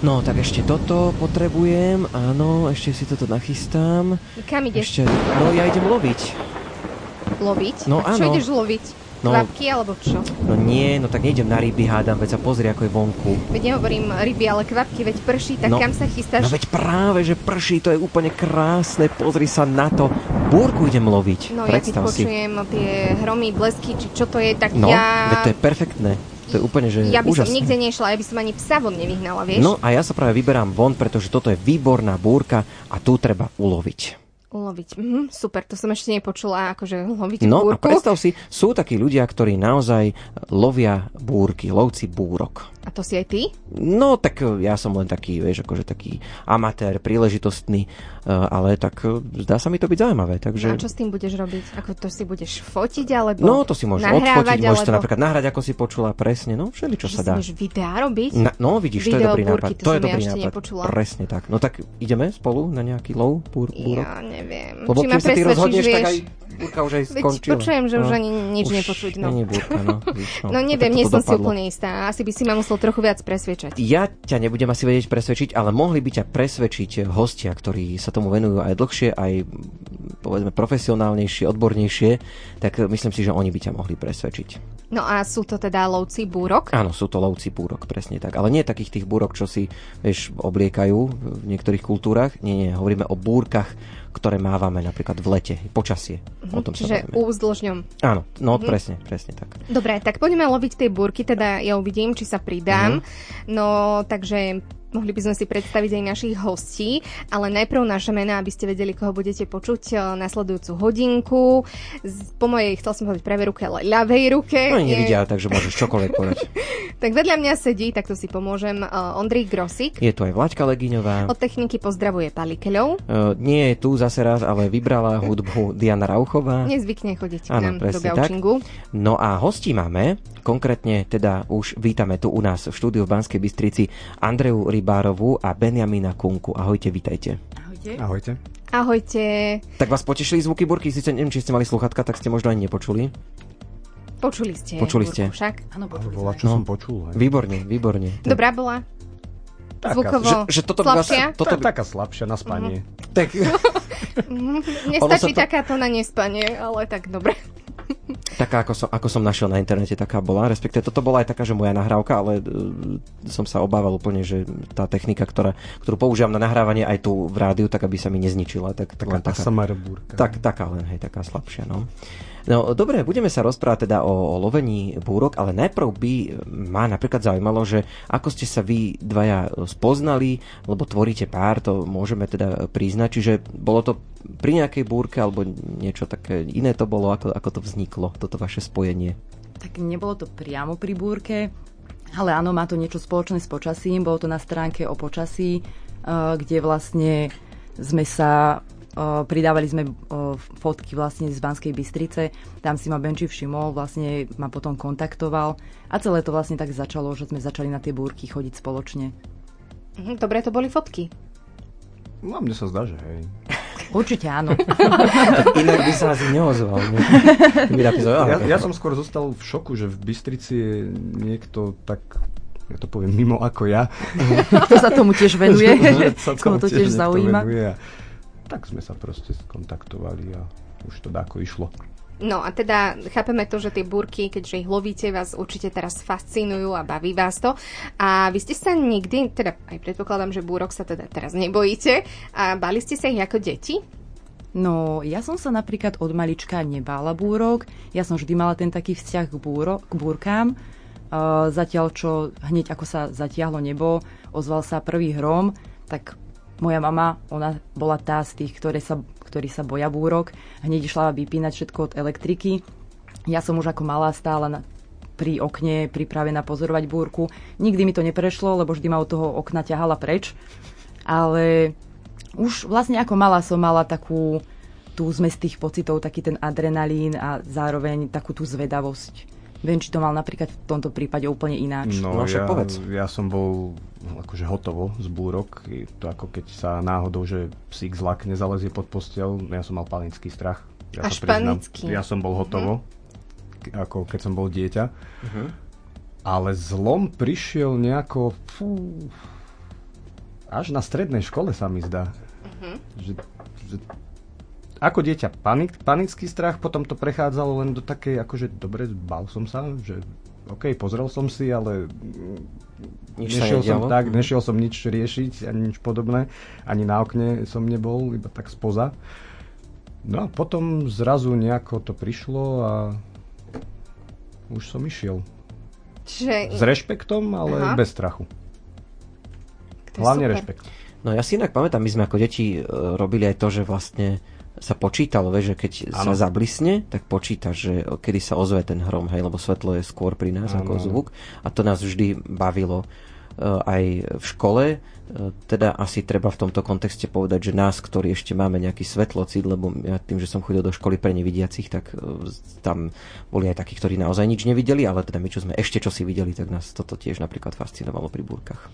No, tak ešte toto potrebujem. Áno, ešte si toto nachystám. Kam ideš? No, ja idem loviť. Loviť? No, a čo ideš loviť? Kvapky alebo čo? No nie, no tak nejdem na ryby, hádam, veď sa pozri, ako je vonku. Veď nehovorím ryby, ale kvapky, veď prší, tak kam sa chystáš? No veď práve, že prší, to je úplne krásne, pozri sa na to. Búrku idem loviť, no, predstav si. No ja keď počujem tie hromy, blesky, či čo to je, tak no, ja... veď to je perfektné. To je úplne, že ja by úžasné. som nikde nešla, ja by som ani psa von nevyhnala, vieš? No a ja sa práve vyberám von, pretože toto je výborná búrka a tu treba uloviť. Uloviť. Super, to som ešte nepočula, akože loviť no, búrku. No a predstav si, sú takí ľudia, ktorí naozaj lovia búrky, lovci búrok. A to si aj ty? No, tak ja som len taký, vieš, akože taký amatér, príležitostný, ale tak zdá sa mi to byť zaujímavé, takže... No a čo s tým budeš robiť? Ako to si budeš fotiť, alebo no, to si môžeš odfotiť, môžeš to napríklad nahrať, ako si počula, presne, no, všeličo sa dá. Že si môžeš videá robiť? No, vidíš, to je dobrý nápad. To je dobrý nápad. Nepočula. Presne tak. No tak ideme spolu na nejaký lov búrok? Ja neviem. Lebo keď sa ty rozhodneš, tak aj búrka už aj skončila. Počujem, že už ani nič nepočuť. No. Nie búrka, no. No neviem, nie som si úplne istá. Asi by si ma musel trochu viac presvedčať. Ja ťa nebudem asi vedieť presvedčiť, ale mohli by ťa presvedčiť hostia, ktorí sa tomu venujú aj dlhšie, aj povedzme profesionálnejšie, odbornejšie, tak myslím si, že oni by ťa mohli presvedčiť. No a sú to teda lovci búrok? Áno, sú to lovci búrok, presne tak. Ale nie takých tých búrok, čo si, vieš, obliekajú v niektorých kultúrach. Nie, hovoríme o búrkach, ktoré mávame napríklad v lete, počasie. O tom čiže úzdĺžňom. Áno, no presne tak. Dobre, tak poďme loviť tej búrky, teda ja uvidím, či sa pridám. No, takže mohli by sme si predstaviť aj našich hostí, ale najprv naše mená, aby ste vedeli, koho budete počuť nasledujúcu hodinku. Po mojej, chcel som povedať pravej ruke, ale ľavej ruke. No nevidia, takže môžeš čokoľvek povedať. Tak vedľa mňa sedí, tak to si pomôžem, Ondrej Grosík. Je tu aj Vlaďka Legiňová. Od techniky pozdravuje Pali Keľov. Nie je tu zase raz, ale vybrala hudbu Diana Rauchová. Nezvykne chodiť k nám do Gaučingu. No a hostí máme, konkrétne teda už vítame tu u nás v štúdiu v Banskej Bystrici Andreju Rybárovú a Benjamína Kunku. Ahojte, vítajte. Ahojte. Ahojte. Ahojte. Tak vás potešili zvuky búrky? Sice neviem, či ste mali sluchatka, tak ste možno ani nepočuli. Počuli ste. Počuli ste. Však? Áno, počuli sme. Čo som počul. Hej. Výborne. Dobrá bola? Zvukovo že toto slabšia? Toto by... Taká slabšia na spanie. Tak... Nestačí takáto na nespanie, ale tak dobre. Taká, ako som našiel na internete, taká bola. Respektíve, toto bola aj taká, že moja nahrávka, ale som sa obával úplne, že tá technika, ktorú používam na nahrávanie aj tu v rádiu, tak aby sa mi nezničila. Taká samara búrka. Taká len, hej, taká slabšia, no. No dobre, budeme sa rozprávať teda o lovení búrok, ale najprv by ma napríklad zaujímalo, že ako ste sa vy dvaja spoznali, lebo tvoríte pár, to môžeme teda priznať, čiže bolo to pri nejakej búrke alebo niečo také iné to bolo, ako to vzniklo, toto vaše spojenie? Tak nebolo to priamo pri búrke, ale áno, má to niečo spoločné s počasím, bolo to na stránke o počasí, kde vlastne sme sa pridávali sme fotky vlastne z Banskej Bystrice, tam si ma Benči všimol, vlastne ma potom kontaktoval a celé to vlastne tak začalo, že sme začali na tie búrky chodiť spoločne. Dobre to boli fotky. No, mne sa zdá, že hej. Určite áno. Inak by sa asi neozval. Ja som skôr zostal v šoku, že v Bystrici je niekto tak, ja to poviem, mimo ako ja. Kto sa tomu tiež venuje, koho to tiež zaujíma. Tak sme sa proste skontaktovali a už to dáko išlo. No a teda chápeme to, že tie búrky, keďže ich lovíte, vás určite teraz fascinujú a baví vás to. A vy ste sa nikdy, teda aj predpokladám, že búrok sa teda teraz nebojíte, a báli ste sa ich ako deti? No, ja som sa napríklad od malička nebála búrok. Ja som vždy mala ten taký vzťah k búrkám. Zatiaľ, čo hneď ako sa zatiahlo nebo, ozval sa prvý hrom, tak moja mama, ona bola tá z tých, ktorí sa boja búrok. Hneď išla vypínať všetko od elektriky. Ja som už ako malá stála pri okne pripravená pozorovať búrku. Nikdy mi to neprešlo, lebo vždy ma od toho okna ťahala preč. Ale už vlastne ako malá som mala takú tú zmes tých pocitov, taký ten adrenalín a zároveň takú tú zvedavosť. Viem, či to mal napríklad v tomto prípade úplne ináč. No ja som bol akože hotovo z búrok. Je to ako keď sa náhodou, že psík zlak nezalezie pod posteľ. Ja som mal panický strach. Až panický. Ja som bol hotovo, ako keď som bol dieťa. Ale zlom prišiel nejako až na strednej škole sa mi zdá. Že ako dieťa panický strach, potom to prechádzalo len do takej, akože dobre, bál som sa, že OK, pozrel som si, ale nešiel som nič riešiť, ani nič podobné, ani na okne som nebol, iba tak spoza. No a potom zrazu nejako to prišlo a už som išiel. S rešpektom, ale bez strachu. Hlavne rešpekt. No ja si inak pamätám, my sme ako deti robili aj to, že vlastne sa počítalo, že keď sa zablisne, tak počíta, že kedy sa ozve ten hrom, hej, lebo svetlo je skôr pri nás ako zvuk. A to nás vždy bavilo aj v škole. Teda asi treba v tomto kontexte povedať, že nás, ktorí ešte máme nejaký svetlocit, lebo ja tým, že som chodil do školy pre nevidiacich, tak tam boli aj takí, ktorí naozaj nič nevideli, ale teda my, čo sme ešte čosi videli, tak nás toto tiež napríklad fascinovalo pri búrkach.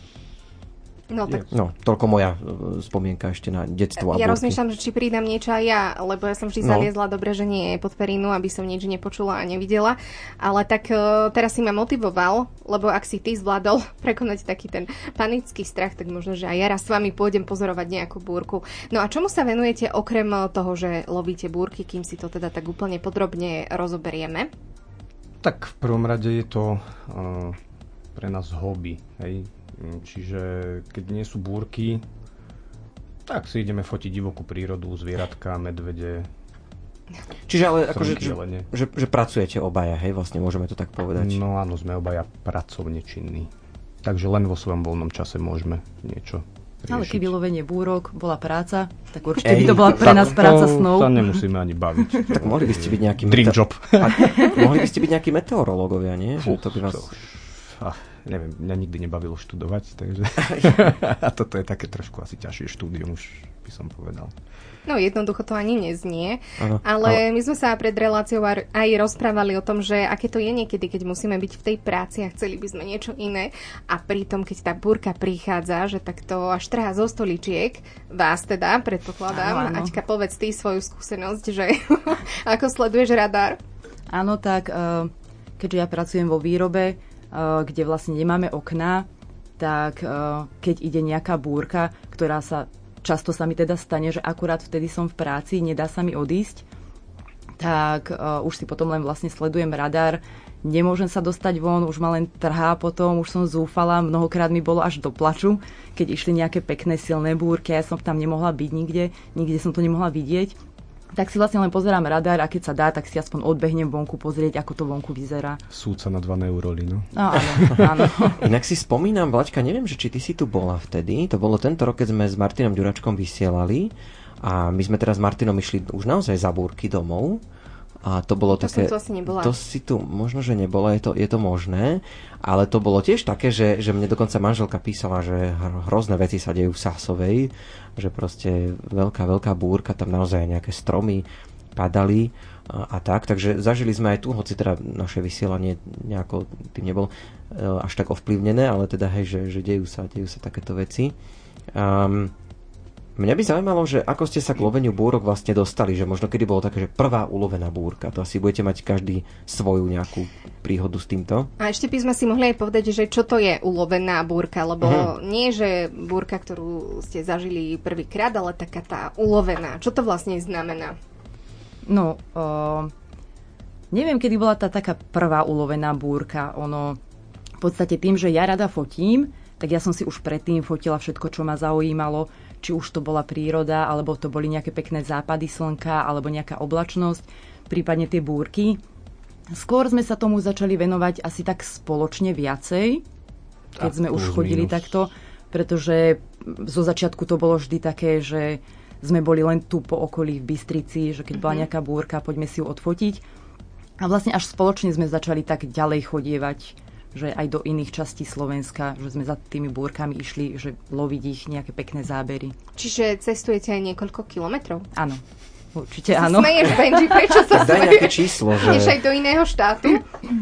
No, toľko moja spomienka ešte na detstvo a búrky. Ja rozmýšľam, že či pridám niečo aj ja, lebo ja som vždy zaliezla dobre, že nie pod perinu, aby som nič nepočula a nevidela. Ale tak teraz si ma motivoval, lebo ak si ty zvládol prekonať taký ten panický strach, tak možno, že aj ja raz s vami pôjdem pozorovať nejakú búrku. No a čomu sa venujete okrem toho, že lovíte búrky, kým si to teda tak úplne podrobne rozoberieme? Tak v prvom rade je to pre nás hobby, hej. Čiže keď nie sú búrky, tak si ideme fotiť divokú prírodu, zvieratka, medvede. Čiže ale akože, že pracujete obaja, hej, vlastne môžeme to tak povedať. No áno, sme obaja pracovne činní. Takže len vo svojom voľnom čase môžeme niečo riešiť. Ale keby lovenie búrok bola práca, tak určite by to bola pre nás práca snov. To nemusíme ani baviť. Tak mohli by ste byť nejaký dream job. Mohli by ste byť nejakí meteorológovia, nie? Že to by vás... Neviem, mňa nikdy nebavilo študovať, takže a toto je také trošku asi ťažšie štúdium, už by som povedal. No jednoducho to ani neznie, ale my sme sa pred reláciou aj rozprávali o tom, že aké to je niekedy, keď musíme byť v tej práci a chceli by sme niečo iné a pritom, keď tá búrka prichádza, že tak to až trhá zo stoličiek, vás teda, predpokladám. Áno. Aťka, povedz ty svoju skúsenosť, že ako sleduješ radar? Áno, tak keďže ja pracujem vo výrobe, kde vlastne nemáme okná, tak keď ide nejaká búrka, ktorá často sa mi teda stane, že akurát vtedy som v práci, nedá sa mi odísť, tak už si potom len vlastne sledujem radar, nemôžem sa dostať von, už ma len trhá potom, už som zúfala, mnohokrát mi bolo až do plaču, keď išli nejaké pekné silné búrky, ja som tam nemohla byť nikde som to nemohla vidieť. Tak si vlastne len pozerám radar a keď sa dá, tak si aspoň odbehnem vonku pozrieť, ako to vonku vyzerá. Súca na 2 neuroli, no. Áno. Inak si spomínam, Vlaďka, neviem, že či ty si tu bola vtedy. To bolo tento rok, keď sme s Martinom Ďuračkom vysielali a my sme teraz s Martinom išli už naozaj za búrky domov. A to bolo také... To asi nebola. To si tu možno, že nebola, je to možné, ale to bolo tiež také, že mne dokonca manželka písala, že hrozné veci sa dejú v Sásovej, že proste veľká búrka, tam naozaj nejaké stromy padali a tak, takže zažili sme aj tu, hoci teda naše vysielanie nejako tým nebolo až tak ovplyvnené, ale teda hej, že dejú sa takéto veci. Mňa by zaujímalo, že ako ste sa k loveniu búrok vlastne dostali, že možno kedy bolo také, že prvá ulovená búrka, to asi budete mať každý svoju nejakú príhodu s týmto. A ešte by sme si mohli aj povedať, že čo to je ulovená búrka, lebo nie, že búrka, ktorú ste zažili prvýkrát, ale taká tá ulovená. Čo to vlastne znamená? No, neviem, kedy bola tá taká prvá ulovená búrka. V podstate tým, že ja rada fotím, tak ja som si už predtým fotila všetko, čo ma zaujímalo, či už to bola príroda, alebo to boli nejaké pekné západy slnka, alebo nejaká oblačnosť, prípadne tie búrky. Skôr sme sa tomu začali venovať asi tak spoločne viacej, keď sme už chodili takto, pretože zo začiatku to bolo vždy také, že sme boli len tu po okolí v Bystrici, že keď bola nejaká búrka, poďme si ju odfotiť. A vlastne až spoločne sme začali tak ďalej chodievať, že aj do iných častí Slovenska, že sme za tými búrkami išli, že loviť ich nejaké pekné zábery. Čiže cestujete aj niekoľko kilometrov? Áno, určite áno. Smeješ, Benji, prečo sa smeješ? Daj nejaké číslo, že... Ideš aj do iného štátu?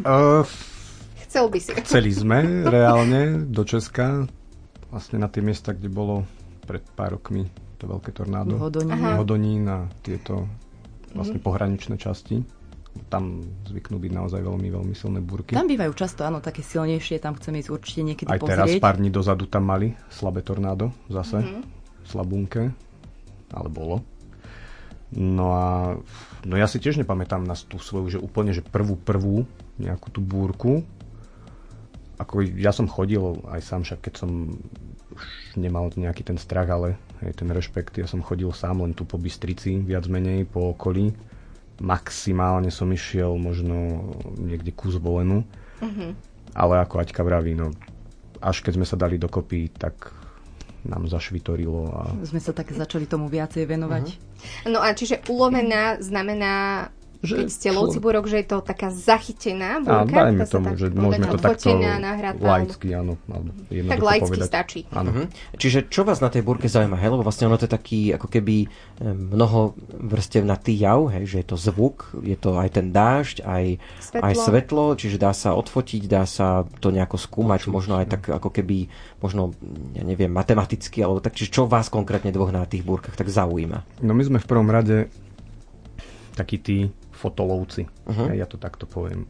Chcel by si. Chceli sme reálne do Česka, vlastne na tie miesta, kde bolo pred pár rokmi to veľké tornádo. Hodonín a tieto vlastne pohraničné časti. tam zvyknú byť naozaj veľmi, veľmi silné búrky. Tam bývajú často, áno, také silnejšie, tam chceme ísť určite niekedy aj pozrieť. Aj teraz pár dní dozadu tam mali slabé tornádo zase, slabúnke, ale bolo. No a ja si tiež nepamätám na tú svoju, že úplne, že prvú nejakú tú búrku. Ako ja som chodil aj sám, však keď som už nemal nejaký ten strach, ale aj ten rešpekt, ja som chodil sám len tu po Bystrici, viac menej po okolí. Maximálne som išiel možno niekde ku Zvolenu. Ale ako Aťka vraví, no až keď sme sa dali dokopy, tak nám zašvitorilo. A sme sa tak začali tomu viacej venovať. No a čiže ulovená znamená, keď ste lovci búrok, že je to taká zachytená búrka? Dajme tomu, že môžeme to takto laicky, áno. Tak laicky stačí. Čiže čo vás na tej búrke zaujíma? Hej? Lebo vlastne ono to je taký ako keby mnohovrstevnatý jav, hej? Že je to zvuk, je to aj ten dážď, aj svetlo, čiže dá sa odfotiť, dá sa to nejako skúmať, možno aj tak ako keby, možno, ja neviem, matematicky, alebo tak, čiže čo vás konkrétne dvoch na tých búrkach tak zaujíma? No my sme v prvom rade takí tí fotolovci, ja to takto poviem.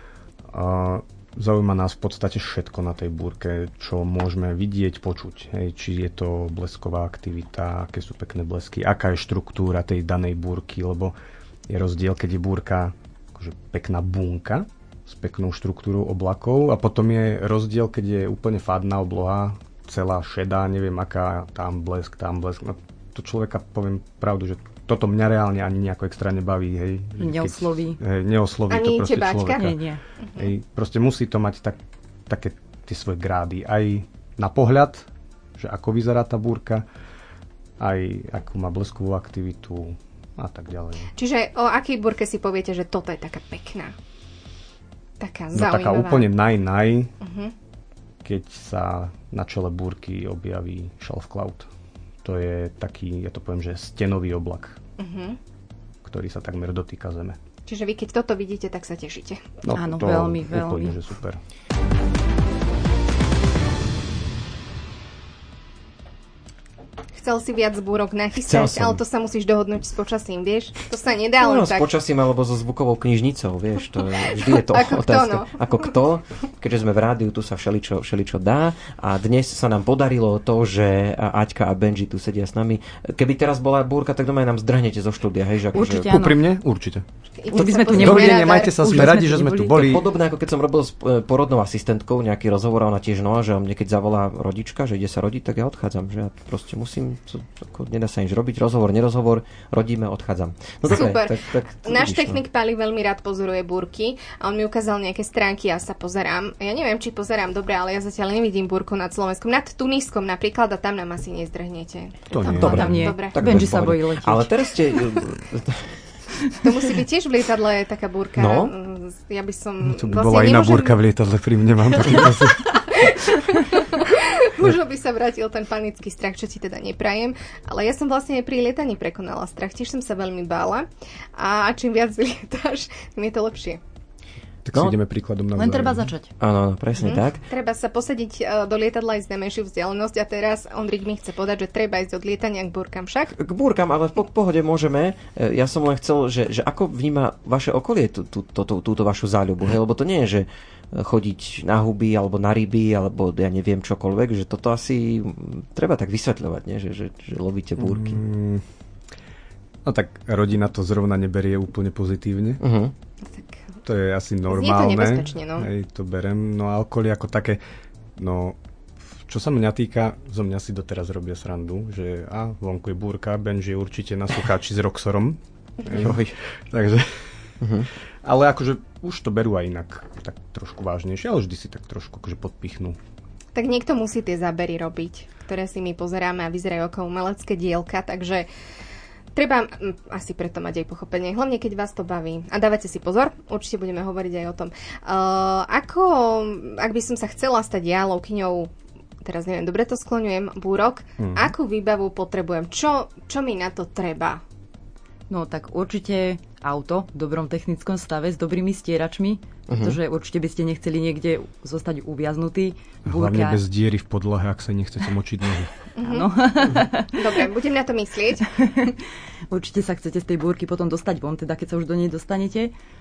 Zaujíma nás v podstate všetko na tej búrke, čo môžeme vidieť, počuť. Hej, či je to blesková aktivita, aké sú pekné blesky, aká je štruktúra tej danej búrky, lebo je rozdiel, keď je búrka akože pekná bunka s peknou štruktúrou oblakov a potom je rozdiel, keď je úplne fádna obloha, celá šedá, neviem aká, tam blesk. No, to človeka, poviem pravdu, že toto mňa reálne ani nejako extra nebaví. Hej. Neosloví. Neosloví ani to proste tebáčka? človeka. Nie. Hej, proste musí to mať také tie svoje grády. Aj na pohľad, že ako vyzerá tá búrka, aj akú má bleskovú aktivitu a tak ďalej. Čiže o akej búrke si poviete, že toto je taká pekná? Taká zaujímavá. Taká úplne keď sa na čele búrky objaví shelf cloud. To je taký, ja to poviem, že stenový oblak, ktorý sa takmer dotýka zeme. Čiže vy keď toto vidíte, tak sa tešíte. No, áno, to veľmi. Úplne, že super. Chcel si viac búrok nachystať, ale to sa musíš dohodnúť s počasím, vieš? To sa nedá len tak. S počasím alebo so zvukovou knižnicou, vieš? To vždy je to ako otázka. Kto, no? Ako kto? Keďže sme v rádiu, tu sa všeličo dá. A dnes sa nám podarilo to, že Aťka a Benji tu sedia s nami. Keby teraz bola búrka, tak doma nám zdrhnete zo štúdia, hej? Že určite áno. Úprimne? Určite. Už by sme tu Dobrý deň, majte sa, sme radi, že sme tu boli. To je podobné, ako keď som robil s porodnou asistentkou nejaký rozhovor, ona tiež že mne keď zavolá rodička, že ide sa rodiť, tak ja odchádzam, že ja proste musím, nedá sa nič robiť, nerozhovor, rodíme, odchádzam. No super. Tak náš technik Pali veľmi rád pozoruje búrky a on mi ukázal nejaké stránky, ja sa pozerám. Ja neviem, či pozerám dobre, ale ja zatiaľ nevidím búrku nad Slovenskom, nad Tuniskom napríklad a tam nám asi nezdrhnete. To nie. Dobre. Benji sa bojí letieť. Ale teraz ste... To musí byť tiež v lietadle taká búrka. No. Ja by som... To by bola iná búrka v lietadle, pri mne mám taký pocit. Možno by sa vrátil ten panický strach, čo ti teda neprajem. Ale ja som vlastne pri lietaní prekonala strach. Tiež som sa veľmi bála. A čím viac lietáš, tým je to lepšie. Tak si ideme príkladom na len treba začať. Áno, presne tak. Treba sa posadiť do lietadla ísť na menšiu vzdialenosť a teraz Ondrik mi chce povedať, že treba ísť od lietania k búrkam však. K búrkam, ale v pohode môžeme. Ja som len chcel, že ako vníma vaše okolie túto vašu záľubu, hej? Lebo to nie je, že chodiť na huby alebo na ryby, alebo ja neviem čokoľvek, že toto asi treba tak vysvetľovať, nie? Že lovíte búrky. No tak rodina to zrovna neberie úplne pozitívne. Tak to je asi normálne. Znie to nebezpečne, no. Hej, to berem. No a okolie ako také, no čo sa mňa týka, zo mňa si doteraz robia srandu, že vonku je búrka, Benji je určite na sucháči s Roxorom. Takže, ale akože už to berú aj inak, tak trošku vážnejšie, ale vždy si tak trošku akože podpichnú. Tak niekto musí tie zábery robiť, ktoré si my pozeráme a vyzerajú ako umelecké dielka, takže treba asi preto mať aj pochopenie, hlavne keď vás to baví. A dávajte si pozor, určite budeme hovoriť aj o tom. Ak by som sa chcela stať ja lovkyňou, teraz neviem, dobre to skloňujem, búrok, akú výbavu potrebujem? Čo mi na to treba? No tak určite auto v dobrom technickom stave s dobrými stieračmi, pretože určite by ste nechceli niekde zostať uviaznutí. Hlavne bez diery v podlahe, ak sa nechcete močiť nohy. Áno. Dobre, budem na to myslieť. Určite sa chcete z tej búrky potom dostať von, teda keď sa už do nej dostanete.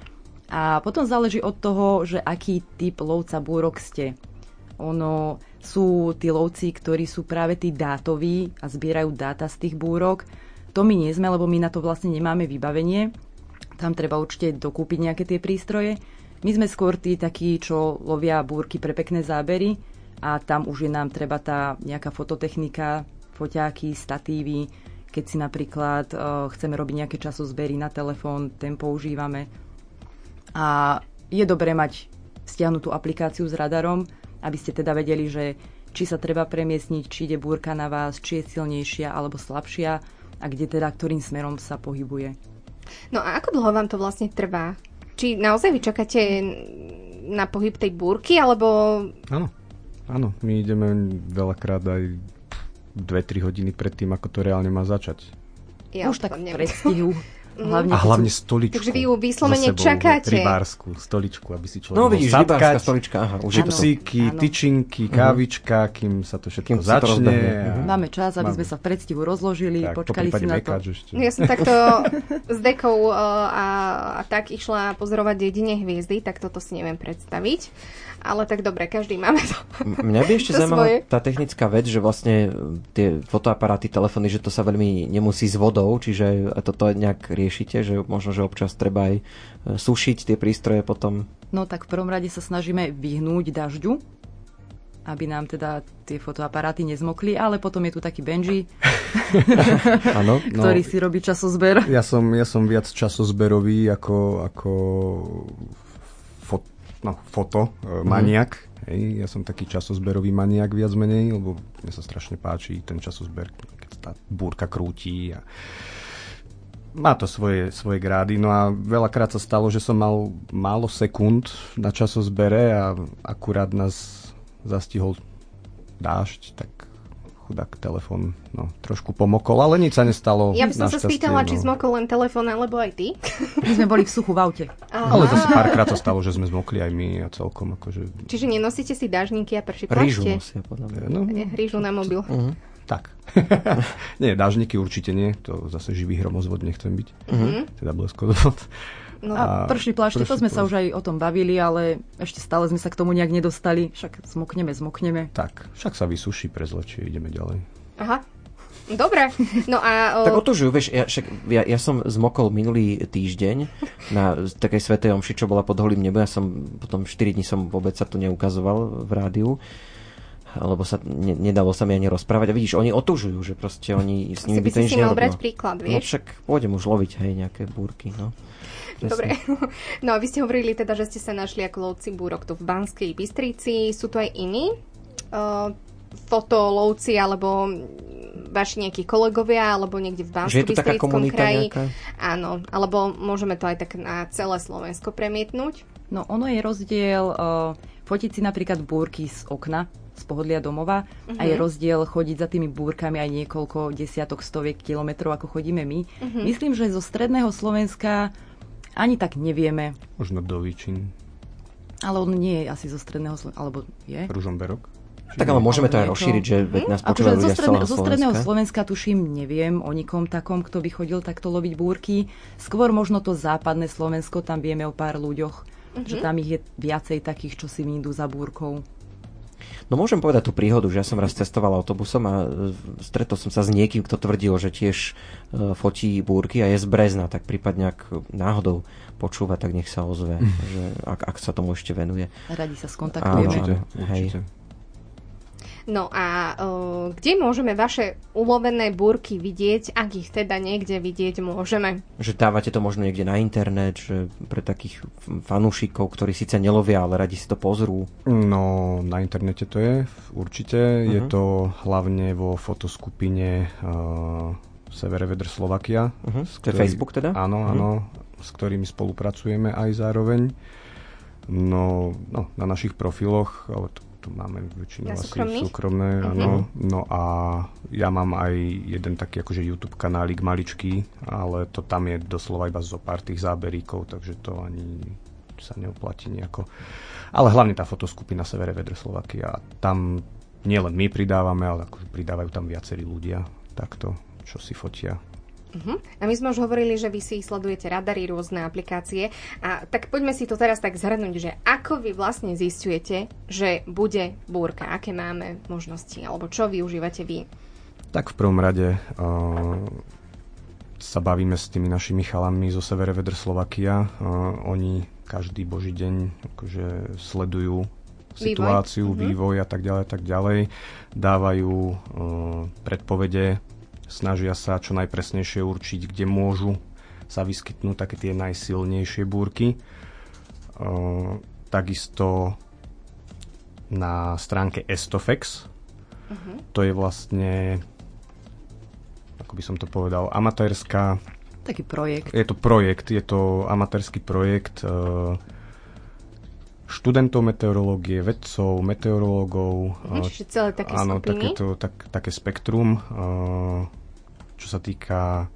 A potom záleží od toho, že aký typ lovca búrok ste. Ono sú tí lovci, ktorí sú práve tí dátoví a zbierajú dáta z tých búrok. To my nie sme, lebo my na to vlastne nemáme vybavenie. Tam treba určite dokúpiť nejaké tie prístroje. My sme skôr tí takí, čo lovia búrky pre pekné zábery a tam už je nám treba tá nejaká fototechnika, foťáky, statívy. Keď si napríklad chceme robiť nejaké časozbery na telefón, ten používame. A je dobré mať stiahnutú aplikáciu s radarom, aby ste teda vedeli, že či sa treba premiestniť, či ide búrka na vás, či je silnejšia alebo slabšia a kde teda ktorým smerom sa pohybuje. No a ako dlho vám to vlastne trvá? Či naozaj vy čakáte na pohyb tej búrky, alebo... Áno, my ideme veľakrát aj 2-3 hodiny pred tým, ako to reálne má začať. Ja už tak v predstihu. Hlavne stoličku. Takže vy ju vyslovene čakáte. Rybárskú stoličku, aby si človek mohol sadkať. Stolička, čipsíky, tyčinky, kávička, kým sa to všetko začne. Máme čas, aby sme sa v predstihu rozložili, tak, počkali si na to. No, ja som takto s dekou a tak išla pozorovať jedine hviezdy, tak toto si neviem predstaviť. Ale tak dobre, každý máme to. Mňa by ešte zaujímala tá technická vec, že vlastne tie fotoaparáty, telefóny, že to sa veľmi nemusí s vodou, čiže toto nejak riešite, že možno, že občas treba aj sušiť tie prístroje potom. No tak v prvom rade sa snažíme vyhnúť dažďu, aby nám teda tie fotoaparáty nezmokli, ale potom je tu taký Benji, ktorý si robí časozber. Ja som viac časozberový ako fotomaniak. Ja som taký časozberový maniak viac menej, lebo mne sa strašne páči ten časozber, keď tá búrka krúti a má to svoje grády. No a veľakrát sa stalo, že som mal málo sekúnd na časozbere a akurát nás zastihol dážď, tak chudák telefón trošku pomokol, ale nič sa nestalo. Ja by som sa spýtala, či zmokol len telefón, alebo aj ty. My sme boli v suchu v aute. Ale zase párkrát sa stalo, že sme zmokli aj my a celkom akože... Čiže nenosíte si dážniky a prší plášte? Rýžu nosia, podľa mňa. Rýžu na mobil. Tak. Nie, dážniky určite nie. To zase živý hromozvod nechcem byť. Teda bleskodovod. No a prší plášte, to sme sa už aj o tom bavili, ale ešte stále sme sa k tomu nejak nedostali. Však zmokneme. Tak, však sa vysuší, prezlečie, ideme ďalej. Aha, dobre. No a... Tak otužujú, vieš, ja som zmokol minulý týždeň na takej svätej omši, čo bola pod holým nebom. Ja som potom 4 dní som vôbec sa tu neukazoval v rádiu, lebo sa nedalo sa mi ani rozprávať. A vidíš, oni otužujú, že proste oni s nimi by to nič nerobilo. Si mal brať príklad, vieš? No však pôjdem už loviť, nejaké búrky, no. Dobre. No a vy ste hovorili teda, že ste sa našli ako lovci búrok tu v Banskej Bystrici. Sú tu aj iní fotolovci alebo vaši nejakí kolegovia alebo niekde v Bansko-Bystrickom kraji? Nejaká? Áno, alebo môžeme to aj tak na celé Slovensko premietnúť? No ono je rozdiel fotiť si napríklad búrky z okna, z pohodlia domova a je rozdiel chodiť za tými búrkami aj niekoľko desiatok, stoviek kilometrov, ako chodíme my. Myslím, že zo stredného Slovenska ani tak nevieme. Možno do Výčin. Ale on nie je asi zo stredného Slovenska, alebo je? Ružomberok. Tak ale môžeme to aj rozšíriť, že nás počúvajú ľudia z celého zo stredného Slovenska tuším, neviem o nikom takom, kto by chodil takto loviť búrky. Skôr možno to západné Slovensko, tam vieme o pár ľuďoch, že tam ich je viacej takých, čo si vyjdú za búrkou. No môžem povedať tú príhodu, že ja som raz cestoval autobusom a stretol som sa s niekým, kto tvrdil, že tiež fotí búrky a je z Brezna, tak prípadne ak náhodou počúva, tak nech sa ozve, že ak sa tomu ešte venuje. Radi sa skontaktujeme. Určite. No a kde môžeme vaše ulovené búrky vidieť, ak ich teda niekde vidieť môžeme? Že dávate to možno niekde na internet, že pre takých fanúšikov, ktorí síce nelovia, ale radi si to pozrú? No, na internete to je, určite. Je to hlavne vo fotoskupine Severovedr Slovakia. To je Facebook teda? Áno, s ktorými spolupracujeme aj zároveň. No, na našich profiloch, ale tu máme väčšinou asi súkromné, áno. No a ja mám aj jeden taký akože YouTube kanálik maličký, ale to tam je doslova iba zo pár tých záberíkov, takže to ani sa neoplatí nejako. Ale hlavne tá fotoskupina Severovedr Slovakia. Tam nielen my pridávame, ale akože pridávajú tam viacerí ľudia takto, čo si fotia. A my sme už hovorili, že vy si sledujete radary, rôzne aplikácie. A tak poďme si to teraz tak zhrnúť, že ako vy vlastne zisťujete, že bude búrka? Aké máme možnosti? Alebo čo využívate vy? Tak v prvom rade sa bavíme s tými našimi chalami zo Severe Weather Slovakia. Oni každý boží deň akože sledujú situáciu, vývoj a tak ďalej. Dávajú predpovede, snažia sa čo najpresnejšie určiť, kde môžu sa vyskytnúť také tie najsilnejšie búrky. Takisto na stránke Estofex, to je vlastne, ako by som to povedal, amatérska... Taký projekt. Je to amatérsky projekt študentov meteorológie, vedcov, meteorológov. Čiže celé také áno, skupiny. také spektrum, čo sa týka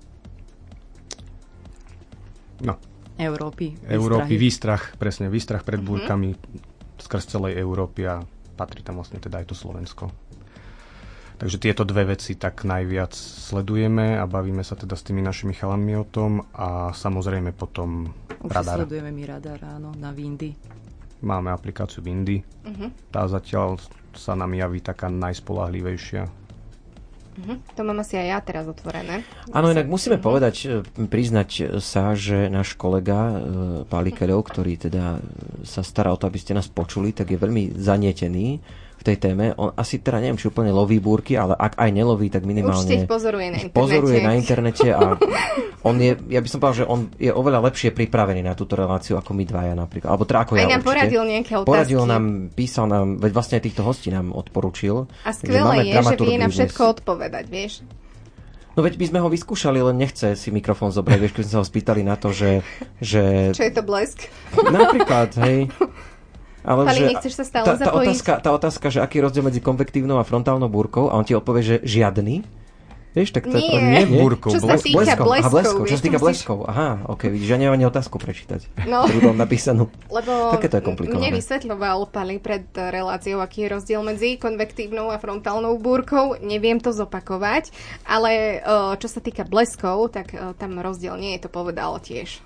Európy, výstrach pred búrkami skrz celej Európy a patrí tam vlastne teda aj to Slovensko. Takže tieto dve veci tak najviac sledujeme a bavíme sa teda s tými našimi chalami o tom a samozrejme potom radar. Sledujeme my radar, áno, na Windy. Máme aplikáciu Windy. Tá zatiaľ sa nám javí taká najspoľahlivejšia. To mám asi aj ja teraz otvorené. Áno, inak musíme priznať sa, že náš kolega Páli Keľov, ktorý teda sa stará o to, aby ste nás počuli, tak je veľmi zanietený v tej téme. On asi teda neviem, či úplne loví búrky, ale ak aj neloví, tak minimálne určite ich pozoruje na internete a on je, ja by som povedal, že on je oveľa lepšie pripravený na túto reláciu ako my dvaja napríklad. Alebo teda ako ja nám určite. Poradil nejaké otázky. Poradil nám, písal nám, veď vlastne aj týchto hostí nám odporučil. A skvelé je, že vie na všetko odpovedať, vieš. No veď by sme ho vyskúšali, len nechce si mikrofón zobrať, vieš, keď sme sa ho spýtali na to, že... Čo je to blesk? Napríklad, hej. Ale Pali, nechceš sa stále zapojiť? Tá otázka, že aký je rozdiel medzi konvektívnou a frontálnou búrkou a on ti odpovie, že žiadny. Vieš, tak to nie búrkou. Čo sa týka bleskov. Čo sa týka bleskov. Aha, vidíš, ja neviem ani otázku prečítať. No. Ktorú mám napísanú. Lebo také to je komplikované. Mne vysvetľoval Pali pred reláciou, aký je rozdiel medzi konvektívnou a frontálnou búrkou. Neviem to zopakovať, ale čo sa týka bleskov, tak tam rozdiel nie je, to povedal tiež.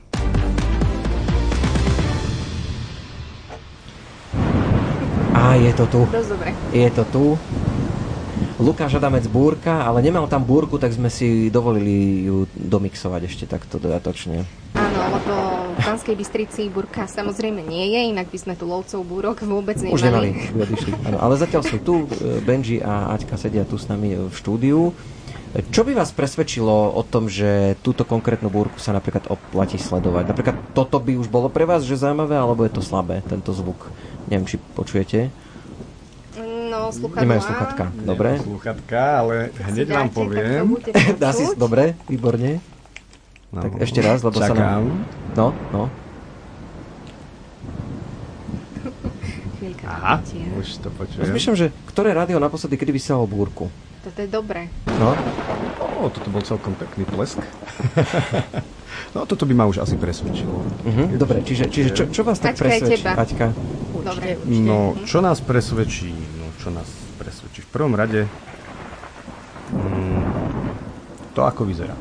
Á, je to tu. Dosť dobre. Je to tu. Lukáš Adamec búrka, ale nemal tam búrku, tak sme si dovolili ju domixovať ešte takto dodatočne. Áno, lebo v Banskej Bystrici búrka samozrejme nie je, inak by sme tu lovcov búrok vôbec nemali. Už nemali, odišli. Áno, ale zatiaľ sú tu, Benji a Aťka sedia tu s nami v štúdiu. Čo by vás presvedčilo o tom, že túto konkrétnu búrku sa napríklad oplatí sledovať? Napríklad toto by už bolo pre vás že zaujímavé, alebo je to slabé, tento zvuk? Neviem, či počujete. No, sluchadlá. Nemajú sluchatka, dobre. Nemajú sluchatka, ale hneď vám poviem. Dá si, dobre, výborne. No, tak ešte raz, lebo čakám. sa nám... No. Aha, už to počujem. Rozmýšľam, že ktoré rádio naposledy, kedy vysielalo búrku? Toto je dobré. No. Toto bol celkom pekný plesk. No, toto by ma už asi presvedčilo. Dobre, čiže čo vás tak presvedčí, Aťka? Dobre. No, čo nás presvedčí? V prvom rade to, ako vyzerá.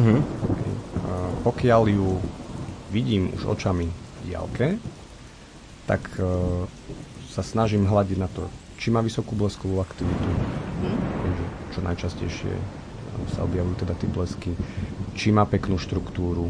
Pokiaľ ju vidím už očami v diaľke, tak sa snažím hľadiť na to, či má vysokú bleskovú aktivitu, čo najčastejšie sa objavujú teda tie blesky, či má peknú štruktúru.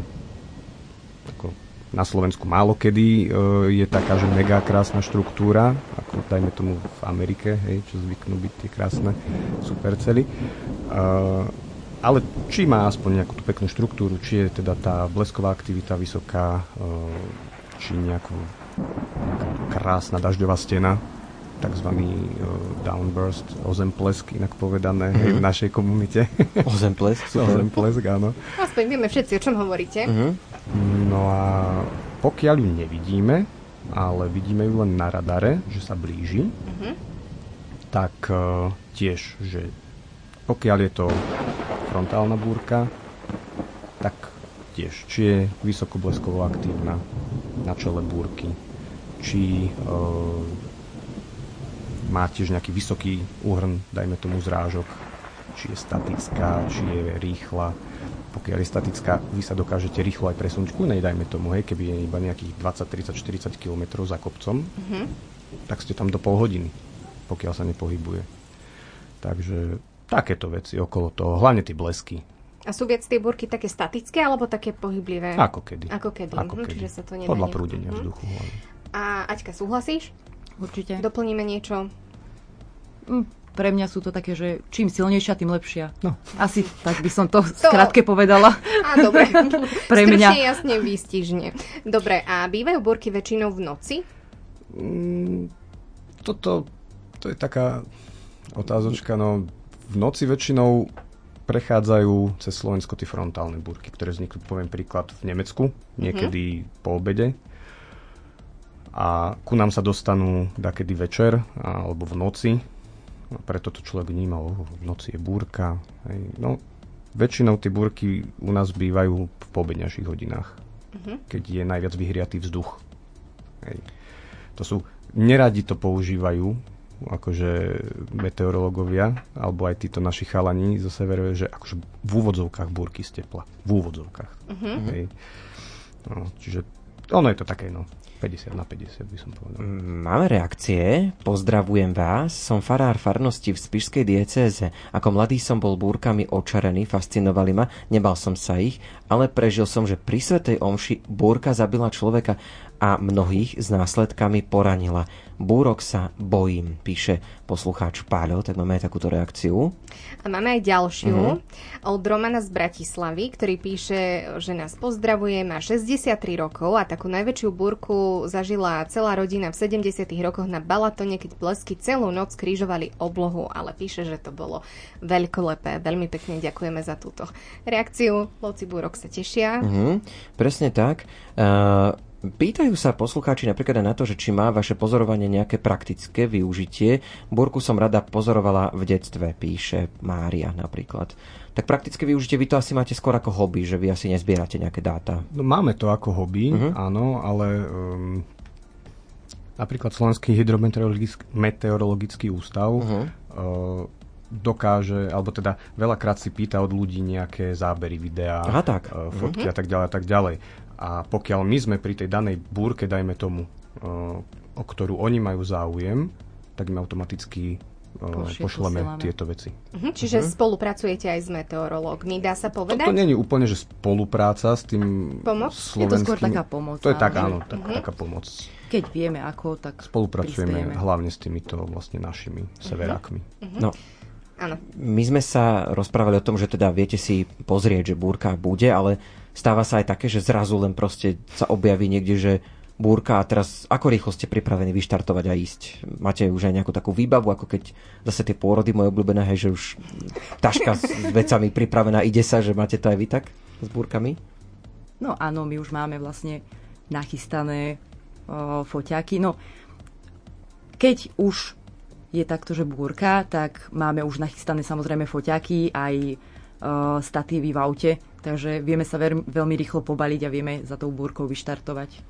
Na Slovensku málo kedy je taká, že mega krásna štruktúra, ako dajme tomu v Amerike, hej, čo zvyknú byť tie krásne supercely. Ale či má aspoň nejakú tú peknú štruktúru, či je teda tá blesková aktivita vysoká, či nejaká krásna dažďová stena, takzvaný downburst, ozemplesk, inak povedané v našej komunite. Ozemplesk, super. Ozemplesk, áno. Aspoň vieme všetci, o čom hovoríte. No a pokiaľ ju nevidíme, ale vidíme ju len na radare, že sa blíži, tak tiež, že pokiaľ je to frontálna búrka, tak tiež, či je vysokobleskovo aktívna na čele búrky, či má tiež nejaký vysoký úhrn, dajme tomu zrážok, či je statická, či je rýchla. pokiaľ je statická, vy sa dokážete rýchlo aj presunúť ku nej, dajme tomu, hej, keby je iba nejakých 20, 30, 40 km za kopcom, tak ste tam do pol hodiny, pokiaľ sa nepohybuje. Takže takéto veci okolo toho, hlavne tie blesky. A sú viac tie búrky také statické, alebo také pohyblivé? Ako kedy. Ako kedy. Čiže sa to nedá podľa prúdenia vzduchu. A Aťka, súhlasíš? Určite. Doplníme niečo? Pre mňa sú to také, že čím silnejšia, tým lepšia. No. Asi tak by som to skrátke povedala. Á, dobre. Pre mňa. Stručne, jasne, výstižne. Dobre, a bývajú búrky väčšinou v noci? To je taká otázočka. No, v noci väčšinou prechádzajú cez Slovensko tie frontálne búrky, ktoré vznikli, poviem príklad, v Nemecku, niekedy po obede. A ku nám sa dostanú dakedy večer alebo v noci. A preto to človek vnímal, v noci je búrka. Hej. No, väčšinou tie búrky u nás bývajú v poobedňajších hodinách, keď je najviac vyhriatý vzduch. Hej. To sú, neradi to používajú, akože meteorológovia, alebo aj títo naši chalani zo severu, že akože v úvodzovkách búrky z tepla. V úvodzovkách. Hej. No, čiže ono je to také, 50 na 50 by som povedal. Máme reakcie. Pozdravujem vás. Som farár farnosti v spišskej diecéze. Ako mladý som bol búrkami očarený, fascinovali ma, nebal som sa ich, ale prežil som, že pri svätej omši búrka zabila človeka a mnohých s následkami poranila. Búrok sa bojím, píše poslucháč Páľo, tak máme aj takúto reakciu. A máme aj ďalšiu od Romana z Bratislavy, ktorý píše, že nás pozdravuje, má 63 rokov a takú najväčšiu búrku zažila celá rodina v 70. rokoch na Balatone, keď blesky celú noc krížovali oblohu, ale píše, že to bolo veľkolepé. Veľmi pekne ďakujeme za túto reakciu. Lovci búrok sa tešia. Presne tak. Pýtajú sa poslucháči napríklad aj na to, že či má vaše pozorovanie nejaké praktické využitie. Búrku som rada pozorovala v detstve, píše Mária napríklad. Tak praktické využitie vy to asi máte skôr ako hobby, že vy asi nezbierate nejaké dáta. No, máme to ako hobby, áno, ale napríklad Slovenský hydrometeorologický ústav dokáže, alebo teda veľakrát si pýta od ľudí nejaké zábery, videá, fotky a tak ďalej. A pokiaľ my sme pri tej danej búrke, dajme tomu, o ktorú oni majú záujem, tak im automaticky pošleme tieto veci. Čiže spolupracujete aj s meteorológmi, dá sa povedať? To nie je úplne, že spolupráca s tým slovenským... Je to skôr taká pomoc. To je tak, áno, taká pomoc. Keď vieme ako, tak spolupracujeme hlavne s týmito vlastne našimi severákmi. No. Áno. My sme sa rozprávali o tom, že teda viete si pozrieť, že búrka bude, ale stáva sa aj také, že zrazu len proste sa objaví niekde, že búrka a teraz ako rýchlo ste pripravení vyštartovať a ísť? Máte už aj nejakú takú výbavu, ako keď zase tie pôrody moje obľúbené, hej, že už taška s vecami pripravená, ide sa, že máte to aj vy tak s búrkami? No áno, my už máme vlastne nachystané foťáky. No, keď už je takto, že búrka, tak máme už nachystané samozrejme foťáky, aj statívy v aute, takže vieme sa veľmi rýchlo pobaliť a vieme za tou búrkou vyštartovať.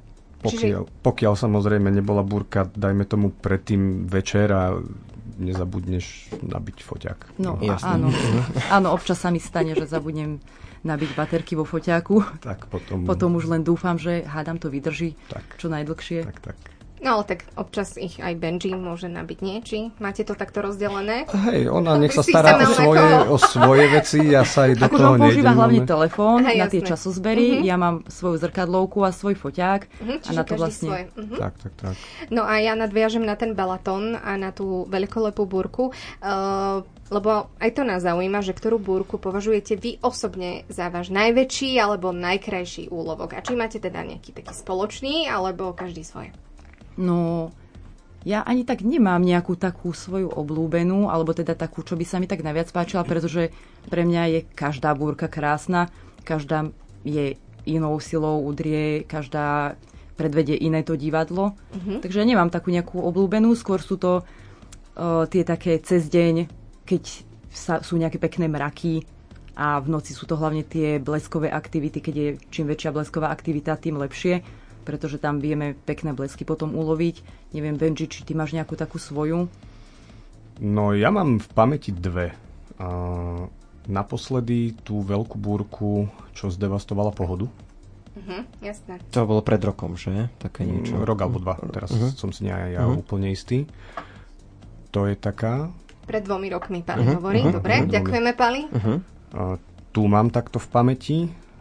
Pokiaľ samozrejme nebola búrka, dajme tomu predtým večer a nezabudneš nabiť foťák. No áno, občas sa mi stane, že zabudnem nabiť baterky vo foťáku. Tak potom už len dúfam, že hádam to vydrží čo najdlhšie. Tak. No ale tak občas ich aj Benji môže nabiť, nie? Či máte to takto rozdelené? Hej, ona nech sa stará o svoje veci, ja sa aj do toho nejdem. On používa hlavne telefón na tie časozbery, ja mám svoju zrkadlovku a svoj foťák a na to vlastne... Tak. No a ja nadviažem na ten Balaton a na tú veľkolepú búrku, lebo aj to nás zaujíma, že ktorú búrku považujete vy osobne za váš najväčší alebo najkrajší úlovok. A či máte teda nejaký taký spoločný, alebo každý svoje? No, ja ani tak nemám nejakú takú svoju obľúbenú, alebo teda takú, čo by sa mi tak najviac páčila, pretože pre mňa je každá búrka krásna, každá je inou silou udrie, každá predvedie iné to divadlo. Takže nemám takú nejakú obľúbenú, skôr sú to tie také cez deň, keď sú nejaké pekné mraky a v noci sú to hlavne tie bleskové aktivity, keď je čím väčšia blesková aktivita, tým lepšie, pretože tam vieme pekné blesky potom uloviť. Neviem, Benji, či ty máš nejakú takú svoju? No, ja mám v pamäti dve. naposledy tú veľkú búrku, čo zdevastovala Pohodu. Jasné. To bolo pred rokom, že? Také niečo. Rok alebo 2, teraz som si ja úplne istý. To je taká... Pred 2 rokmi Pali hovorí. Dobre, ďakujeme Pali. Tu mám takto v pamäti.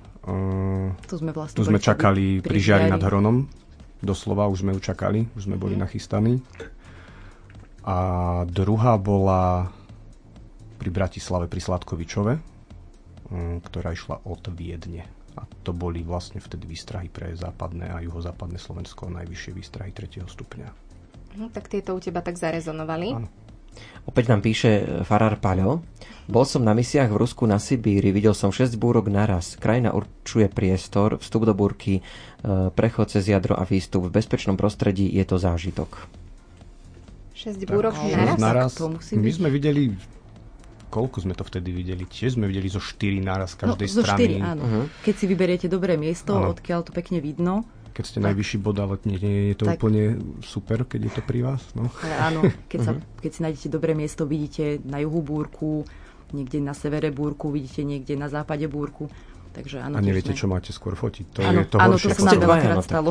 Tu sme čakali pri Žiari nad Hronom. Doslova už sme ju čakali, už sme boli nachystaní. A druhá bola pri Bratislave, pri Sladkovičove, ktorá išla od Viedne. A to boli vlastne vtedy výstrahy pre západné a juhozápadné Slovensko, najvyššie výstrahy 3. stupňa. Tak tieto u teba tak zarezonovali. Áno. Opäť nám píše farár Paľo. Bol som na misiách v Rusku na Sibíri, videl som 6 búrok naraz. Krajina určuje priestor, vstup do búrky, prechod cez jadro a výstup. V bezpečnom prostredí je to zážitok. 6 búrok naraz? My sme videli... Koľko sme to vtedy videli? Tiež sme videli zo 4 naraz každej strany. 4, áno. Keď si vyberiete dobré miesto, odkiaľ to pekne vidno. Keď ste najvyšší bod, ale nie je to tak úplne super, keď je to pri vás. No. Ale áno, keď si nájdete dobré miesto, vidíte na juhu búrku, niekde na severe búrku, vidíte niekde na západe búrku. Takže áno, a neviete, čo máte skôr fotiť. To áno, je to áno, horšie. to sa nám veľakrát stalo.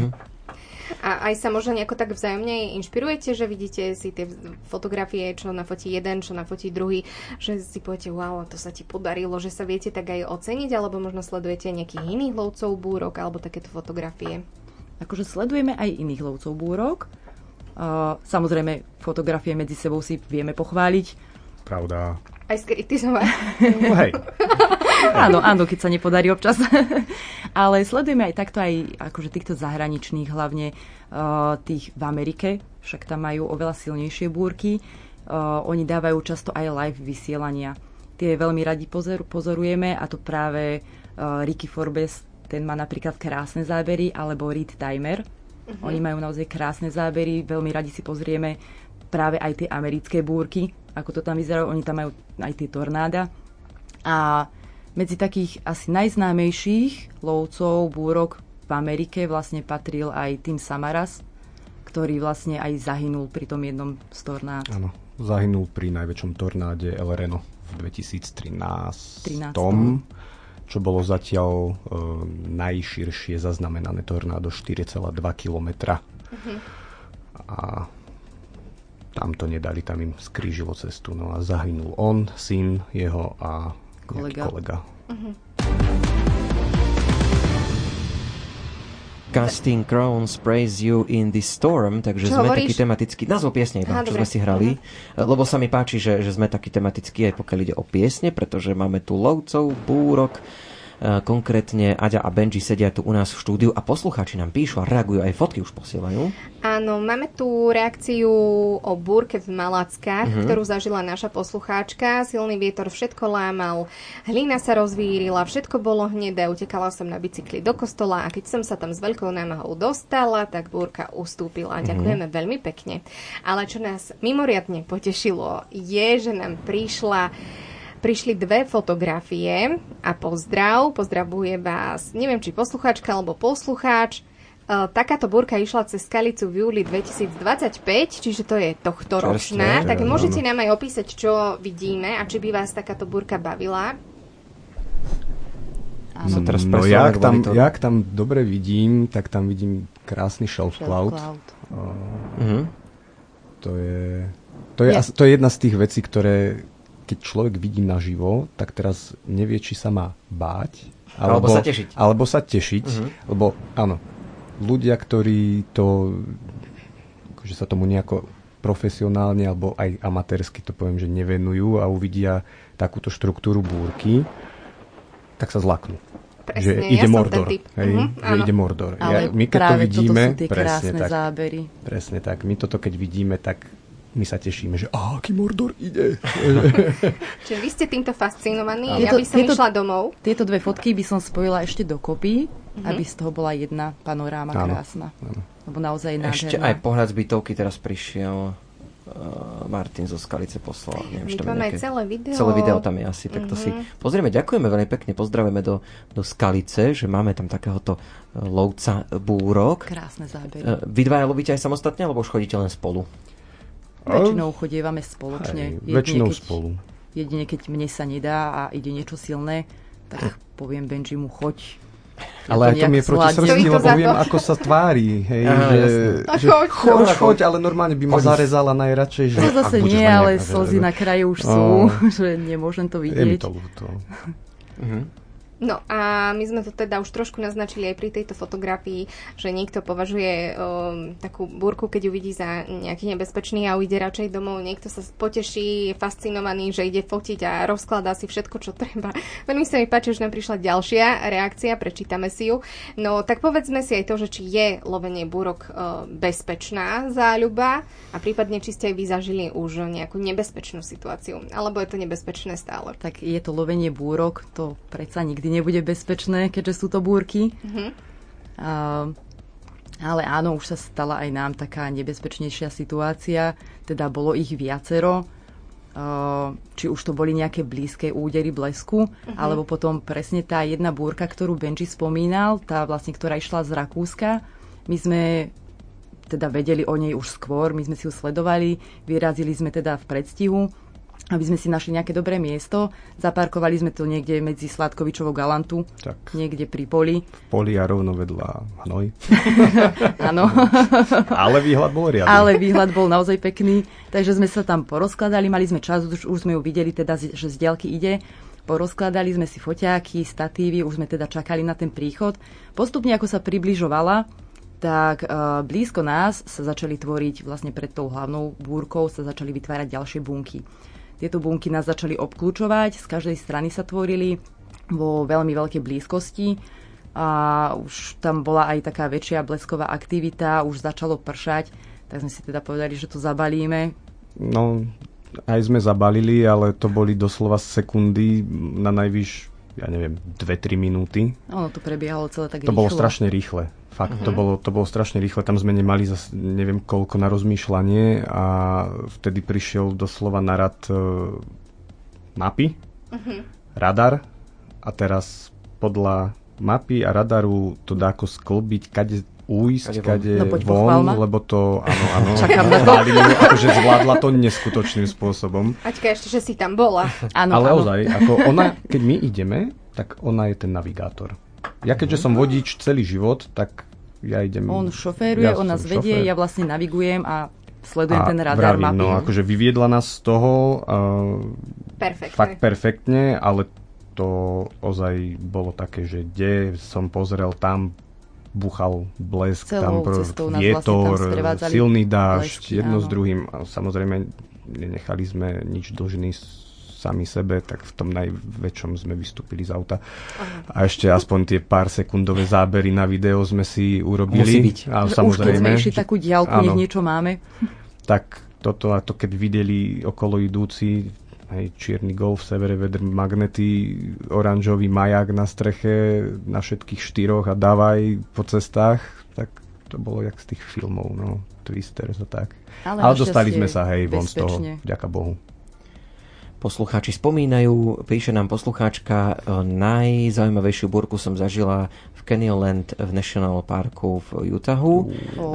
A aj sa možno nejako tak vzájomne inšpirujete, že vidíte si tie fotografie, čo nafotí jeden, čo nafotí druhý, že si poviete, wow, to sa ti podarilo, že sa viete tak aj oceniť, alebo možno sledujete nejakých iných lovcov búrok, alebo takéto fotografie? Akože sledujeme aj iných lovcov búrok. Samozrejme, fotografie medzi sebou si vieme pochváliť. Pravda. Aj skritizovať. Hej. Áno, keď sa nepodarí občas. Ale sledujeme aj takto aj akože týchto zahraničných, hlavne tých v Amerike, však tam majú oveľa silnejšie búrky. Oni dávajú často aj live vysielania. Tie veľmi radi pozorujeme, a to práve Ricky Forbes, ten má napríklad krásne zábery, alebo Reed Timer. Oni majú naozaj krásne zábery, veľmi radi si pozrieme práve aj tie americké búrky, ako to tam vyzerajú. Oni tam majú aj tie tornáda. A medzi takých asi najznámejších lovcov búrok v Amerike vlastne patril aj Tim Samaras, ktorý vlastne aj zahynul pri tom jednom z tornád. Áno, zahynul pri najväčšom tornáde El Reno v 2013. Čo bolo zatiaľ najširšie zaznamenané tornádo, 4,2 kilometra. A tam to nedali, tam im skrížilo cestu. No a zahynul on, syn jeho a kolega. Casting Crowns Praise You in the Storm, takže čo sme hovoríš? taký tematický, názov piesne iba, čo sme si hrali, lebo sa mi páči, že sme taký tematický aj pokiaľ ide o piesne, pretože máme tu lovcov, búrok, konkrétne Aďa a Benji sedia tu u nás v štúdiu a poslucháči nám píšu a reagujú, aj fotky už posielajú. Áno, máme tu reakciu o búrke v Malackách, ktorú zažila naša poslucháčka. Silný vietor všetko lámal, hlina sa rozvírila, všetko bolo hnedé, utekala som na bicykli do kostola a keď som sa tam s veľkou námahou dostala, tak búrka ustúpila. Ďakujeme veľmi pekne. Ale čo nás mimoriadne potešilo, je, že nám prišli 2 fotografie a pozdravuje vás, neviem, či poslucháčka alebo poslucháč. Takáto búrka išla cez Skalicu v júli 2025, čiže to je tohtoročná. Tak môžete nám aj opísať, čo vidíme a či by vás takáto búrka bavila. No jak tam dobre vidím, tak tam vidím krásny shelf cloud. To je jedna z tých vecí, ktoré keď človek vidí naživo, tak teraz nevie, či sa má báť alebo sa tešiť. Lebo áno, ľudia, ktorí že sa tomu nejako profesionálne alebo aj amatérsky to poviem, že nevenujú a uvidia takúto štruktúru búrky, tak sa zlaknú. Presne, že ide Mordor. Že ide Mordor. Ale my keď to vidíme, toto sú tie krásne zábery. Presne tak. My toto keď vidíme, tak my sa tešíme, že aký Mordor ide. Čiže vy ste týmto fascinovaní, ja by som išla domov. Tieto 2 fotky by som spojila ešte dokopy, aby z toho bola jedna panoráma krásna. Áno. Lebo naozaj nádherná. Ešte aj pohľad z bytovky teraz prišiel. Martin zo Skalice poslal. My máme aj celé video. Celé video tam je asi, tak to si pozrieme. Ďakujeme veľmi pekne, pozdravujeme do Skalice, že máme tam takéhoto lovca búrok. Krásne zábery. Vy dvaja lovíte aj samostatne, alebo už chodíte len spolu? Väčšinou chodievame spoločne. Väčšinou spolu. jedine keď mne sa nedá a ide niečo silné, tak poviem Benjimu, choď. Ale aj to mi je proti srsti, lebo viem, ako sa tvári. Hej, že choď, ale normálne by ma zarezala najradšej. Že, to zase nie, ale slzy na kraji už sú, že nemôžem to vidieť. Je mi to ľúto. No a my sme to teda už trošku naznačili aj pri tejto fotografii, že niekto považuje takú búrku, keď ju vidí za nejaký nebezpečný a ujde radšej domov. Niekto sa poteší, je fascinovaný, že ide fotiť a rozkladá si všetko, čo treba. Veľmi sa mi páči, že nám prišla ďalšia reakcia, prečítame si ju. No tak povedzme si aj to, že či je lovenie búrok bezpečná záľuba a prípadne či ste aj vy zažili už nejakú nebezpečnú situáciu, alebo je to nebezpečné stále. Tak je to lovenie búrok, to predsa nikdy nebude bezpečné, keďže sú to búrky. Ale áno, už sa stala aj nám taká nebezpečnejšia situácia, teda bolo ich viacero, či už to boli nejaké blízke údery blesku, alebo potom presne tá jedna búrka, ktorú Benji spomínal, tá vlastne, ktorá išla z Rakúska. My sme teda vedeli o nej už skôr, my sme si ju sledovali, vyrazili sme teda v predstihu, aby sme si našli nejaké dobré miesto. Zaparkovali sme to niekde medzi Sládkovičovou Galantu, tak. Niekde pri poli. V poli a rovno vedľa hnoj. Áno. Ale výhľad bol riadny. Ale výhľad bol naozaj pekný, takže sme sa tam porozkladali, mali sme čas, už sme ju videli, teda, že z diaľky ide. Porozkladali sme si foťáky, statívy, už sme teda čakali na ten príchod. Postupne, ako sa približovala, tak blízko nás sa začali tvoriť, vlastne pred tou hlavnou búrkou sa začali vytvárať ďalšie bunky. Tieto bunky nás začali obklúčovať, z každej strany sa tvorili vo veľmi veľkej blízkosti a už tam bola aj taká väčšia blesková aktivita, už začalo pršať, tak sme si teda povedali, že to zabalíme. No, aj sme zabalili, ale to boli doslova sekundy, na najvyš, ja neviem, 2-3 minúty. Ono to prebiehalo celé tak rýchlo. To bolo strašne rýchle. Fakt, to bolo strašne rýchle, tam sme nemali zase neviem koľko na rozmýšľanie a vtedy prišiel doslova na rad mapy, radar a teraz podľa mapy a radaru to dá ako sklbiť, kade ujsť, kade von, lebo to, áno, akože zvládla to neskutočným spôsobom. Aťka, ešte, že si tam bola. Áno, ale ozaj, ako ona, keď my ideme, tak ona je ten navigátor. Ja keďže som vodič celý život, tak ja idem... On šoféruje, on nás vedie, ja vlastne navigujem a sledujem ten radar mapy. No, akože vyviedla nás z toho fakt perfektne, ale to ozaj bolo také, že kde som pozrel, tam buchal blesk, tam vietor, vlastne silný dážď, jedno s druhým. A samozrejme, nenechali sme nič dlžný sami sebe, tak v tom najväčšom sme vystúpili z auta. A ešte aspoň tie pár sekundové zábery na video sme si urobili. Musí byť. A samozrejme, už keď sme išli takú diaľku, nech niečo máme. Tak toto a to, keď videli okolo idúci čierny Golf, severe-vedr, magnety, oranžový maják na streche, na všetkých štyroch a dávaj po cestách, tak to bolo jak z tých filmov, no, Twisters a tak. Ale dostali sme sa, von z toho, vďaka Bohu. Poslucháči spomínajú, píše nám poslucháčka, najzaujímavejšiu búrku som zažila v Canyonland v National Parku v Utahu.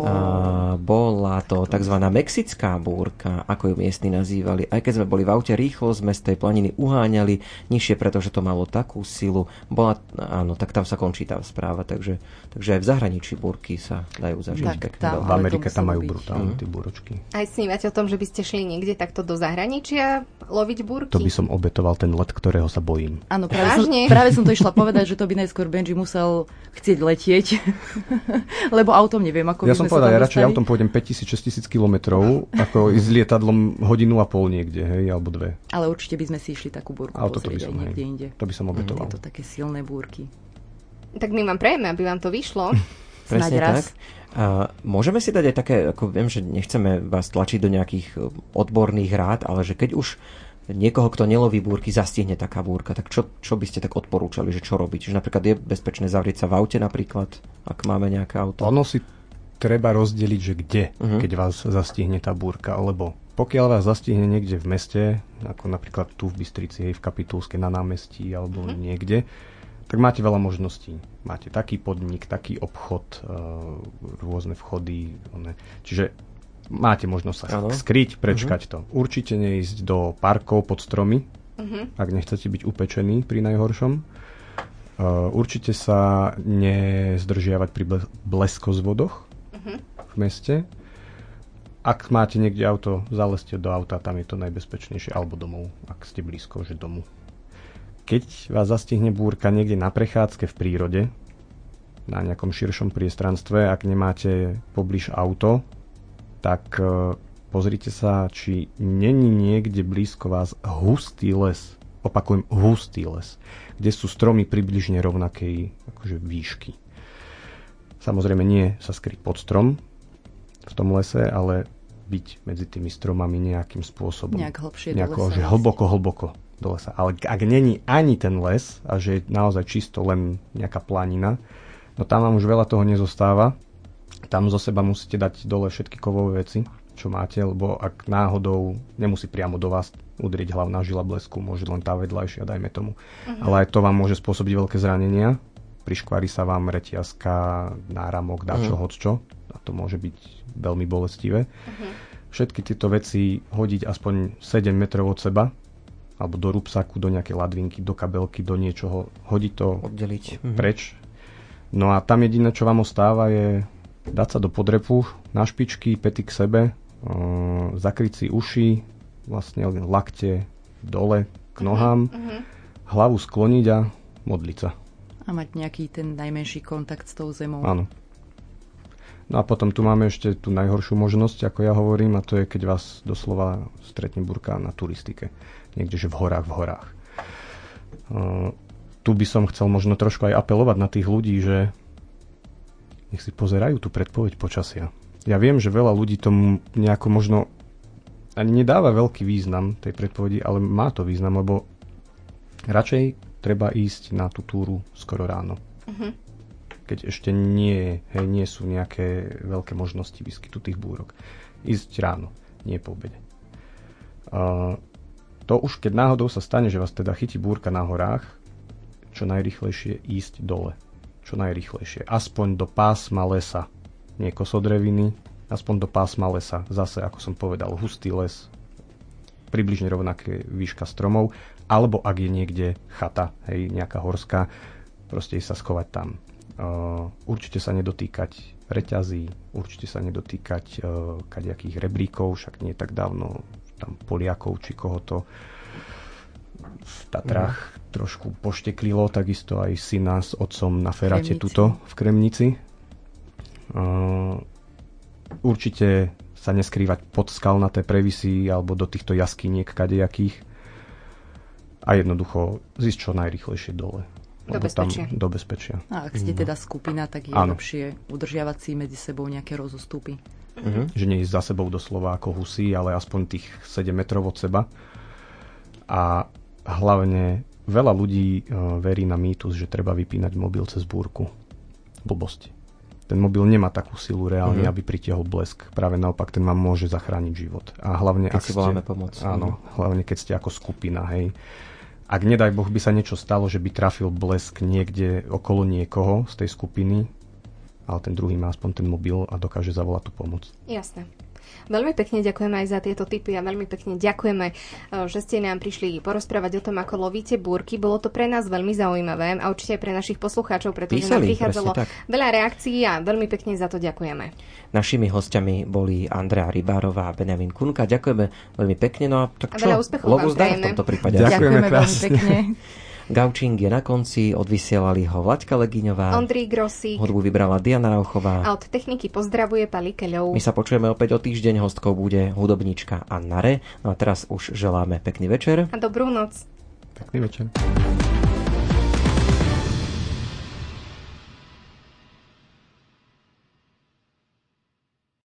Bola to tzv. Mexická búrka, ako ju miestni nazývali. Aj keď sme boli v aute, rýchlo sme z tej planiny uháňali nižšie, pretože to malo takú silu. Áno, tak tam sa končí tá správa, takže aj v zahraničí búrky sa dajú zažiť. V Amerike tam majú brutálne tie búročky. Aj snívate o tom, že by ste šli niekde takto do zahraničia loviť búrky? To by som obetoval ten let, ktorého sa bojím. Áno, práve som to išla povedať, že to by najskôr Benji musel chcieť letieť, lebo autom neviem, ako by sme sa tam dostali. Ja som povedal, ja radšej autom pôjdem 5000-6000 kilometrov, ako s lietadlom 1.5 hodinu niekde, alebo 2. Ale určite by sme si išli takú búrku pozrieť aj niekde inde. To by som obetoval. Je to také silné búrky. Tak my vám prejeme, aby vám to vyšlo. Presne tak. Môžeme si dať aj také, ako viem, že nechceme vás tlačiť do nejakých odborných rád, ale že keď už niekoho, kto neloví búrky, zastihne taká búrka, tak čo by ste tak odporúčali, že čo robiť? Že napríklad je bezpečné zavrieť sa v aute napríklad, ak máme nejaké auto? Ono si treba rozdeliť, že kde, keď vás zastihne tá búrka, lebo pokiaľ vás zastihne niekde v meste, ako napríklad tu v Bystrici, v Kapitulskej na námestí alebo niekde, tak máte veľa možností. Máte taký podnik, taký obchod, rôzne vchody. Čiže máte možnosť sa skryť, prečkať to. Určite neísť do parkov pod stromy, ak nechcete byť upečený pri najhoršom. Určite sa nezdržiavať pri bleskozvodoch v meste. Ak máte niekde auto, zalezte do auta, tam je to najbezpečnejšie, alebo domov, ak ste blízko, že domu. Keď vás zastihne búrka niekde na prechádzke v prírode, na nejakom širšom priestranstve, ak nemáte poblíž auto, tak pozrite sa, či není niekde blízko vás hustý les. Opakujem, hustý les, kde sú stromy približne rovnakej akože výšky. Samozrejme nie sa skryť pod strom v tom lese, ale byť medzi tými stromami nejakým spôsobom. Nejak hlbšie do lesa. Že hlboko do lesa. Ale ak není ani ten les a že je naozaj čisto len nejaká planina, no tam vám už veľa toho nezostáva. Tam zo seba musíte dať dole všetky kovové veci, čo máte, lebo ak náhodou nemusí priamo do vás udrieť hlavná žila blesku, môže len tá vedľajšia, dajme tomu. Ale aj to vám môže spôsobiť veľké zranenia. Priškvarí sa vám reťazka, náramok, dačo, hocčo. A to môže byť veľmi bolestivé. Všetky tieto veci hodiť aspoň 7 metrov od seba, alebo do rúbsaku, do nejakej ladvinky, do kabelky, do niečoho. Hodiť to oddeliť preč. No a tam jediné, čo vám ostáva, je dať sa do podrepu, na špičky, päty k sebe, zakryť si uši, vlastne lakte dole k nohám, hlavu skloniť a modliť sa. A mať nejaký ten najmenší kontakt s tou zemou. Áno. No a potom tu máme ešte tú najhoršiu možnosť, ako ja hovorím, a to je, keď vás doslova stretne búrka na turistike. Niekde, že v horách. Tu by som chcel možno trošku aj apelovať na tých ľudí, že nech si pozerajú tú predpoveď počasia. Ja viem, že veľa ľudí tomu nejako možno ani nedáva veľký význam tej predpovedi, ale má to význam, lebo radšej treba ísť na tú túru skoro ráno. Keď ešte nie sú nejaké veľké možnosti výskytu tých búrok. Ísť ráno, nie po obede. To už keď náhodou sa stane, že vás teda chytí búrka na horách, čo najrýchlejšie ísť dole. Čo najrýchlejšie. Aspoň do pásma lesa. Nie kosodreviny, aspoň do pásma lesa. Zase, ako som povedal, hustý les, približne rovnaké výška stromov, alebo ak je niekde chata, nejaká horská, proste sa schovať tam. Určite sa nedotýkať reťazí, určite sa nedotýkať kadejakých rebríkov, však nie tak dávno tam Poliakov, či koho to v Tatrách trošku pošteklilo, takisto aj syna s otcom na feráte tuto v Kremnici. Určite sa neskrývať pod skalnaté previsy alebo do týchto jaskyniek kadejakých a jednoducho zísť čo najrýchlejšie dole. Do bezpečia. A ak ste teda skupina, tak je lepšie udržiavať si medzi sebou nejaké rozostupy. Že nie ísť za sebou doslova ako husy, ale aspoň tých 7 metrov od seba. A hlavne veľa ľudí verí na mýtus, že treba vypínať mobil cez búrku. Blbosť. Ten mobil nemá takú silu reálne, aby pritiahol blesk. Práve naopak, ten vám môže zachrániť život. A hlavne, keď si voláme pomoc. Áno, hlavne keď ste ako skupina, hej. Ak nedaj Boh by sa niečo stalo, že by trafil blesk niekde okolo niekoho z tej skupiny, ale ten druhý má aspoň ten mobil a dokáže zavolať tú pomoc. Jasné. Veľmi pekne ďakujeme aj za tieto tipy a veľmi pekne ďakujeme, že ste nám prišli porozprávať o tom, ako lovíte búrky. Bolo to pre nás veľmi zaujímavé a určite aj pre našich poslucháčov, pretože nám prichádzalo veľa reakcií a veľmi pekne za to ďakujeme. Našimi hostiami boli Andrea Rybárová a Benjamin Kunka. Ďakujeme veľmi pekne. No a tak čo? Veľa úspechov Lovu zdar v tomto prípade. Ďakujeme veľmi pekne. Gaučing je na konci, odvysielali ho Vlaďka Legiňová, Ondrej Grosík, hudbu vybrala Diana Rauchová a od techniky pozdravuje Pali Keľov. My sa počujeme opäť o týždeň, hostkou bude hudobníčka Anna Re. No a teraz už želáme pekný večer a dobrú noc. Pekný večer.